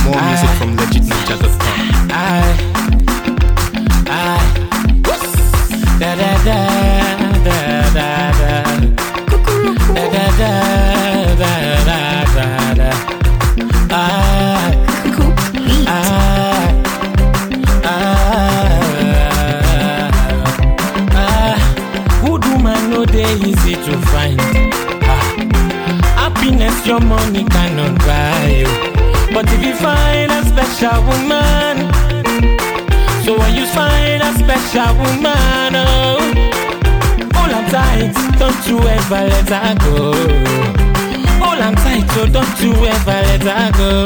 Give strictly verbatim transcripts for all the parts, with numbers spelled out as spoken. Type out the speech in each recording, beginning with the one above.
More music from legit ninja dot com. I, I, da da da da da da, da da da da da da. I, I, I, I, good woman no dey easy to find. Happiness your money cannot buy you. But if you find a special woman, so when you find a special woman, oh, hold on tight, don't you ever let her go. Hold on tight, so don't you ever let her go.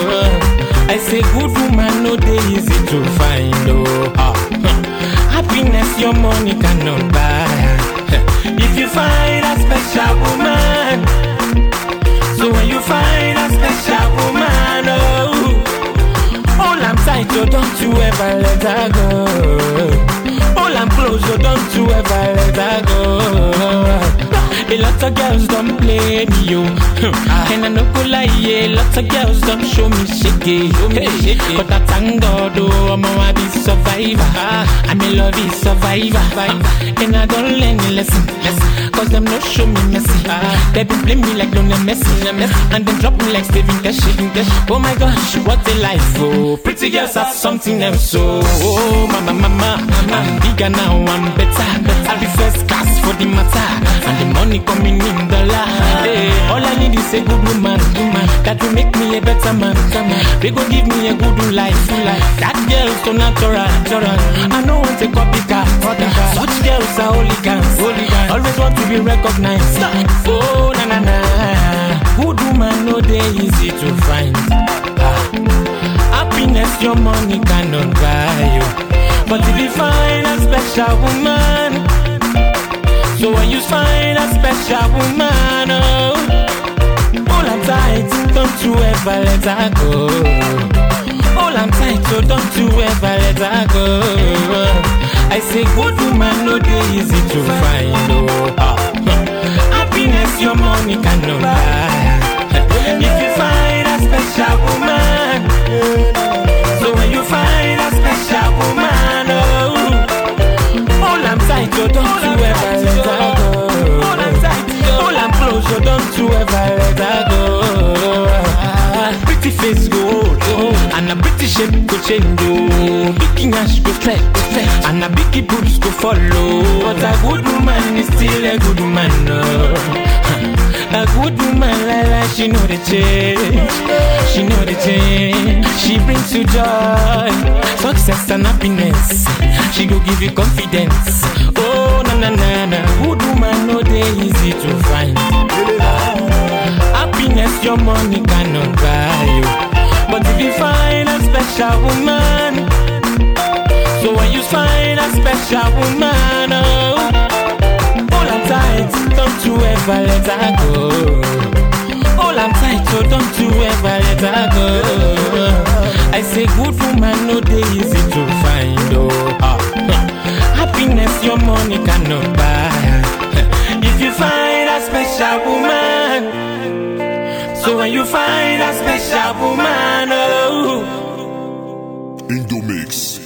I say good woman no dey easy to find, oh. Ah. Happiness your money cannot buy. If you find a special woman, so when you find a special woman, oh, hold am tight, oh, don't you ever let her go. Hold am close, oh, don't you ever let her go. A lot of girls don't play me, yo. And I no go lie, yeah. Lots of girls don't show me shaky, hey, but I thank God, oh, I'm a be survivor. I'm a lovey survivor, and I don't learn a lesson, cause them no show me messy. They be play me like Lionel Messi, and then drop me like Stephen Keshi. Oh my gosh, what a life, oh. Pretty girls are something else, so oh, mama, mama, I'm bigger now, I'm better. I'll be first class for the matter, and the money coming in dollar. Hey, all I need is a good woman, woman that will make me a better man. They go give me a good life, life. That girl so natural, natural. I don't want a copycat. Such girls are hooligans, hooligans. Always want to be recognized. Oh na na na, good woman no dey easy to find. Ah. Happiness your money cannot buy you. But if you find a special woman, so when you find a special woman, oh, hold on tight, don't you ever let her go. Hold on tight, so don't you ever let her go. I say good woman no dey easy to find, oh. Ah. Happiness your money cannot buy. If you find a special woman, so when you find a special woman, oh, hold on tight, so don't you ever let her go. Hold on tight, hold on close, so don't you ever let her go. Pretty face go old, and a pretty shape go change, oh. Big ash go flat, and a biggie boobs go follow. But a good woman is still a good woman, oh. A good woman like that, she know the change. She know the change. She brings you joy, success and happiness. She go give you confidence. Oh na na na na, good woman no dey easy to find. Happiness your money cannot buy you. But if you find a special woman, so when you find a special woman, oh, hold on tight, don't you ever let her go. Hold on tight, so don't you ever let her go. I say good woman no dey easy to find, oh. Ah. Happiness your money cannot buy. If you find a special woman, so when you find a special woman, oh, Indomix.